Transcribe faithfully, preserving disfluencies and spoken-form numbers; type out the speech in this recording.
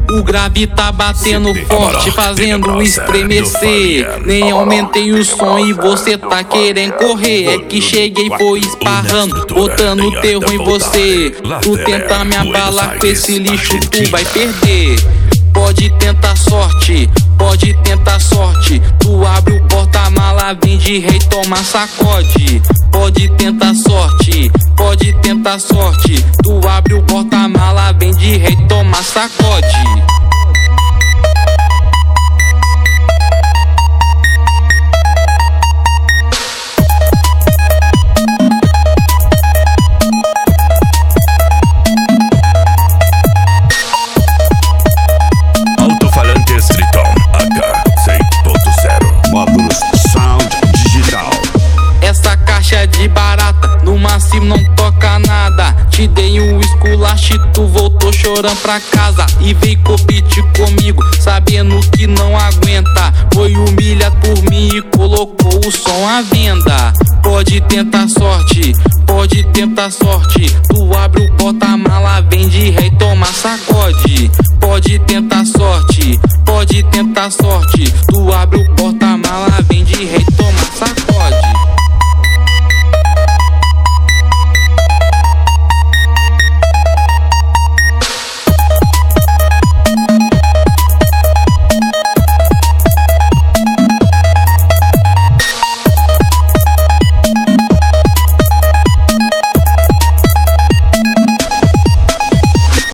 O grave tá batendo forte, fazendo estremecer. Nem aumentei o som e você tá querendo correr. É que cheguei, foi esparrando, botando terror em você. Tu tenta me abalar com esse lixo, tu vai perder. Pode tentar sorte, pode tentar sorte. Tu abre o porta-mala, vem de rei, toma sacode. Pode tentar sorte, pode tentar sorte. Tu abre o porta-mala, vem de rei, toma sacode. De barata, no máximo não toca nada. Te dei um esculacho e tu voltou chorando pra casa. E veio competir comigo, sabendo que não aguenta. Foi humilhado por mim e colocou o som à venda. Pode tentar sorte, pode tentar sorte. Tu abre o porta-mala, vem de rei, toma sacode. Pode tentar sorte, pode tentar sorte. Tu abre o porta-mala, vem de rei, toma sacode.